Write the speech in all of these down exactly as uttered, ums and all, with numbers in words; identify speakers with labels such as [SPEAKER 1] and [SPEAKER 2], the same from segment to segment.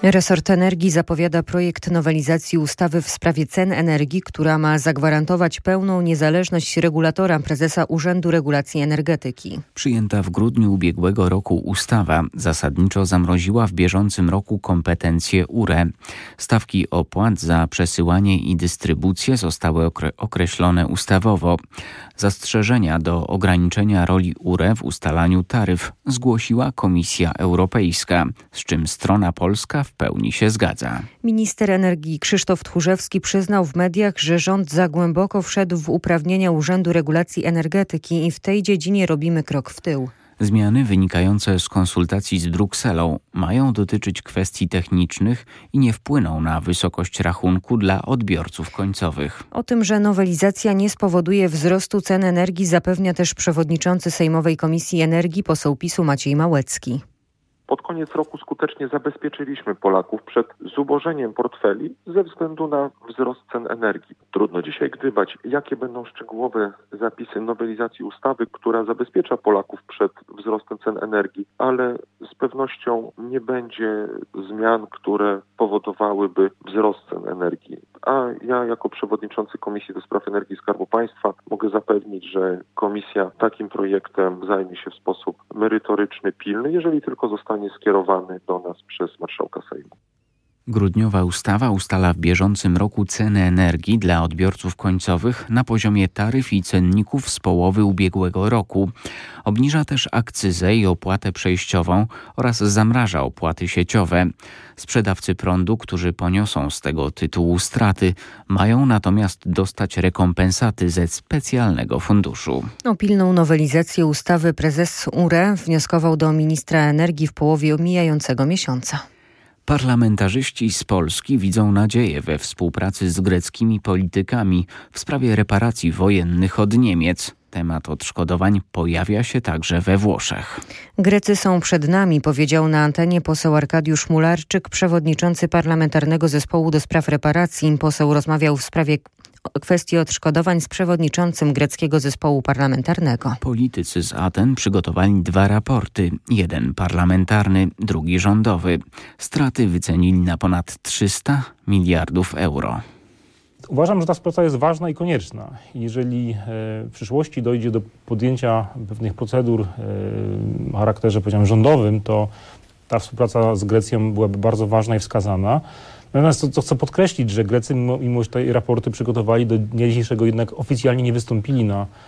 [SPEAKER 1] Resort Energii zapowiada projekt nowelizacji ustawy w sprawie cen energii, która ma zagwarantować pełną niezależność regulatora prezesa Urzędu Regulacji Energetyki.
[SPEAKER 2] Przyjęta w grudniu ubiegłego roku ustawa zasadniczo zamroziła w bieżącym roku kompetencje U R E. Stawki opłat za przesyłanie i dystrybucję zostały okre- określone ustawowo. Zastrzeżenia do ograniczenia roli U R E w ustalaniu taryf zgłosiła Komisja Europejska, z czym strona polska w pełni się zgadza.
[SPEAKER 1] Minister energii Krzysztof Tchórzewski przyznał w mediach, że rząd za głęboko wszedł w uprawnienia Urzędu Regulacji Energetyki i w tej dziedzinie robimy krok w tył.
[SPEAKER 2] Zmiany wynikające z konsultacji z Brukselą mają dotyczyć kwestii technicznych i nie wpłyną na wysokość rachunku dla odbiorców końcowych.
[SPEAKER 1] O tym, że nowelizacja nie spowoduje wzrostu cen energii, zapewnia też przewodniczący Sejmowej Komisji Energii, poseł PiSu Maciej Małecki.
[SPEAKER 3] Pod koniec roku skutecznie zabezpieczyliśmy Polaków przed zubożeniem portfeli ze względu na wzrost cen energii. Trudno dzisiaj gdybać, jakie będą szczegółowe zapisy nowelizacji ustawy, która zabezpiecza Polaków przed wzrostem cen energii, ale z pewnością nie będzie zmian, które powodowałyby wzrost cen energii. A ja jako przewodniczący Komisji do Spraw Energii i Skarbu Państwa mogę zapewnić, że Komisja takim projektem zajmie się w sposób merytoryczny, pilny, jeżeli tylko zostanie skierowany do nas przez marszałka Sejmu.
[SPEAKER 2] Grudniowa ustawa ustala w bieżącym roku ceny energii dla odbiorców końcowych na poziomie taryf i cenników z połowy ubiegłego roku. Obniża też akcyzę i opłatę przejściową oraz zamraża opłaty sieciowe. Sprzedawcy prądu, którzy poniosą z tego tytułu straty, mają natomiast dostać rekompensaty ze specjalnego funduszu.
[SPEAKER 1] O pilną nowelizację ustawy prezes U R E wnioskował do ministra energii w połowie mijającego miesiąca.
[SPEAKER 2] Parlamentarzyści z Polski widzą nadzieję we współpracy z greckimi politykami w sprawie reparacji wojennych od Niemiec. Temat odszkodowań pojawia się także we Włoszech.
[SPEAKER 1] Grecy są przed nami, powiedział na antenie poseł Arkadiusz Mularczyk, przewodniczący Parlamentarnego Zespołu do Spraw Reparacji. Poseł rozmawiał w sprawie kwestii odszkodowań z przewodniczącym greckiego zespołu parlamentarnego.
[SPEAKER 2] Politycy z Aten przygotowali dwa raporty. Jeden parlamentarny, drugi rządowy. Straty wycenili na ponad trzysta miliardów euro.
[SPEAKER 4] Uważam, że ta współpraca jest ważna i konieczna. Jeżeli w przyszłości dojdzie do podjęcia pewnych procedur o charakterze, powiedziałem, rządowym, to ta współpraca z Grecją byłaby bardzo ważna i wskazana. Natomiast to, to chcę podkreślić, że Grecy, mimo, mimo że te raporty przygotowali, do dnia dzisiejszego jednak oficjalnie nie wystąpili na e,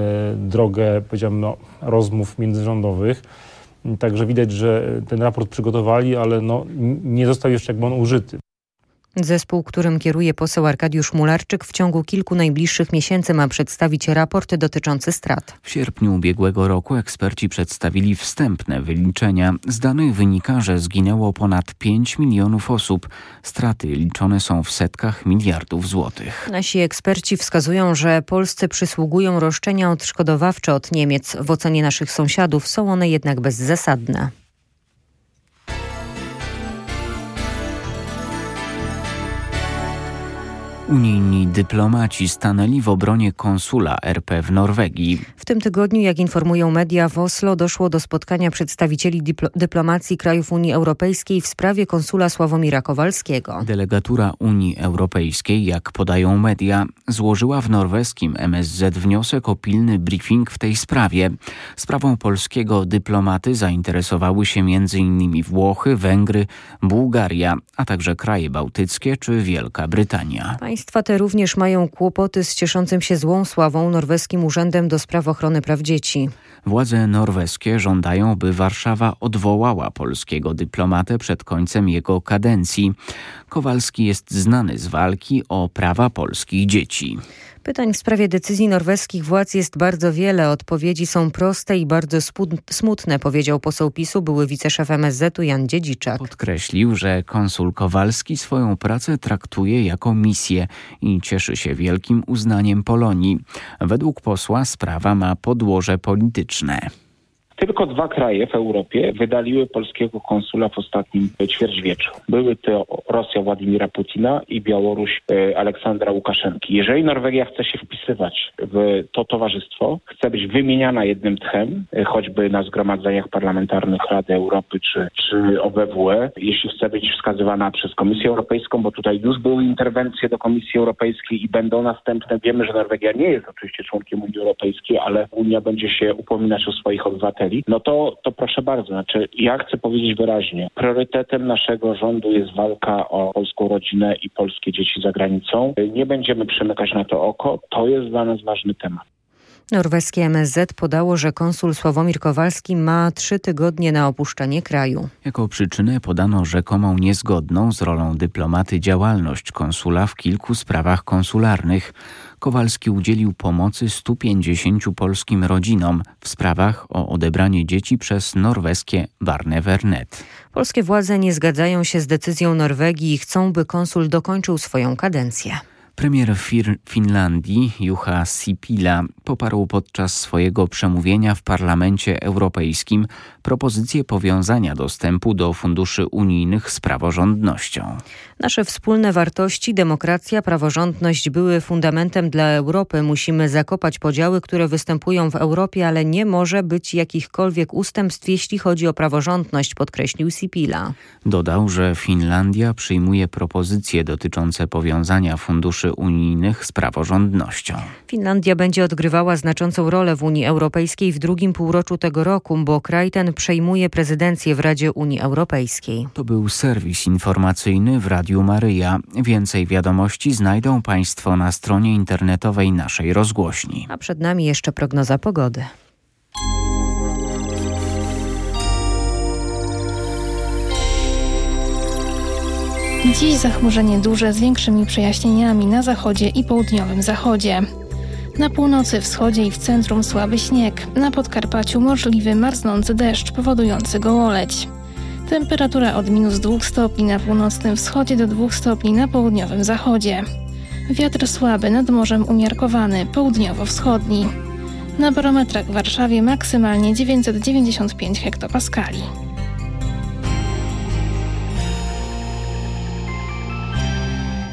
[SPEAKER 4] drogę, powiedziałem, no, rozmów międzyrządowych. Także widać, że ten raport przygotowali, ale no, nie został jeszcze jakby on użyty.
[SPEAKER 1] Zespół, którym kieruje poseł Arkadiusz Mularczyk, w ciągu kilku najbliższych miesięcy ma przedstawić raport dotyczący strat.
[SPEAKER 2] W sierpniu ubiegłego roku eksperci przedstawili wstępne wyliczenia. Z danych wynika, że zginęło ponad pięć milionów osób. Straty liczone są w setkach miliardów złotych.
[SPEAKER 1] Nasi eksperci wskazują, że Polsce przysługują roszczenia odszkodowawcze od Niemiec. W ocenie naszych sąsiadów są one jednak bezzasadne.
[SPEAKER 2] Unijni dyplomaci stanęli w obronie konsula R P w Norwegii.
[SPEAKER 1] W tym tygodniu, jak informują media, w Oslo doszło do spotkania przedstawicieli dypl- dyplomacji krajów Unii Europejskiej w sprawie konsula Sławomira Kowalskiego.
[SPEAKER 2] Delegatura Unii Europejskiej, jak podają media, złożyła w norweskim M S Z wniosek o pilny briefing w tej sprawie. Sprawą polskiego dyplomaty zainteresowały się między innymi Włochy, Węgry, Bułgaria, a także kraje bałtyckie czy Wielka Brytania.
[SPEAKER 1] Państwa te również mają kłopoty z cieszącym się złą sławą norweskim Urzędem do Spraw Ochrony Praw Dzieci.
[SPEAKER 2] Władze norweskie żądają, by Warszawa odwołała polskiego dyplomatę przed końcem jego kadencji. Kowalski jest znany z walki o prawa polskich dzieci.
[SPEAKER 1] Pytań w sprawie decyzji norweskich władz jest bardzo wiele. Odpowiedzi są proste i bardzo smutne, powiedział poseł PiSu, były wiceszef M S Z-u Jan Dziedziczak.
[SPEAKER 2] Podkreślił, że konsul Kowalski swoją pracę traktuje jako misję i cieszy się wielkim uznaniem Polonii. Według posła sprawa ma podłoże polityczne.
[SPEAKER 5] Tylko dwa kraje w Europie wydaliły polskiego konsula w ostatnim ćwierćwieczu. Były to Rosja Władimira Putina i Białoruś Aleksandra Łukaszenki. Jeżeli Norwegia chce się wpisywać w to towarzystwo, chce być wymieniana jednym tchem, choćby na zgromadzeniach parlamentarnych Rady Europy czy, czy O B W E, jeśli chce być wskazywana przez Komisję Europejską, bo tutaj już były interwencje do Komisji Europejskiej i będą następne. Wiemy, że Norwegia nie jest oczywiście członkiem Unii Europejskiej, ale Unia będzie się upominać o swoich obywateli. No to, to proszę bardzo, znaczy ja chcę powiedzieć wyraźnie, priorytetem naszego rządu jest walka o polską rodzinę i polskie dzieci za granicą. Nie będziemy przymykać na to oko, to jest dla nas ważny temat.
[SPEAKER 1] Norweskie M S Z podało, że konsul Sławomir Kowalski ma trzy tygodnie na opuszczenie kraju.
[SPEAKER 2] Jako przyczynę podano rzekomą niezgodną z rolą dyplomaty działalność konsula w kilku sprawach konsularnych. Kowalski udzielił pomocy stu pięćdziesięciu polskim rodzinom w sprawach o odebranie dzieci przez norweskie Barnevernet.
[SPEAKER 1] Polskie władze nie zgadzają się z decyzją Norwegii i chcą, by konsul dokończył swoją kadencję.
[SPEAKER 2] Premier Fir- Finlandii Juha Sipilä poparł podczas swojego przemówienia w Parlamencie Europejskim propozycję powiązania dostępu do funduszy unijnych z praworządnością.
[SPEAKER 1] Nasze wspólne wartości, demokracja, praworządność były fundamentem dla Europy. Musimy zakopać podziały, które występują w Europie, ale nie może być jakichkolwiek ustępstw, jeśli chodzi o praworządność, podkreślił Sipilä.
[SPEAKER 2] Dodał, że Finlandia przyjmuje propozycje dotyczące powiązania funduszy unijnych z praworządnością.
[SPEAKER 1] Finlandia będzie odgrywała znaczącą rolę w Unii Europejskiej w drugim półroczu tego roku, bo kraj ten przejmuje prezydencję w Radzie Unii Europejskiej.
[SPEAKER 2] To był serwis informacyjny w Radiu Maryja. Więcej wiadomości znajdą Państwo na stronie internetowej naszej rozgłośni.
[SPEAKER 1] A przed nami jeszcze prognoza pogody.
[SPEAKER 6] Dziś zachmurzenie duże z większymi przejaśnieniami na zachodzie i południowym zachodzie. Na północy, wschodzie i w centrum słaby śnieg. Na Podkarpaciu możliwy marznący deszcz powodujący gołoleć. Temperatura od minus dwóch stopni na północnym wschodzie do dwóch stopni na południowym zachodzie. Wiatr słaby, nad morzem umiarkowany, południowo-wschodni. Na barometrach w Warszawie maksymalnie dziewięćset dziewięćdziesiąt pięć hektopaskali.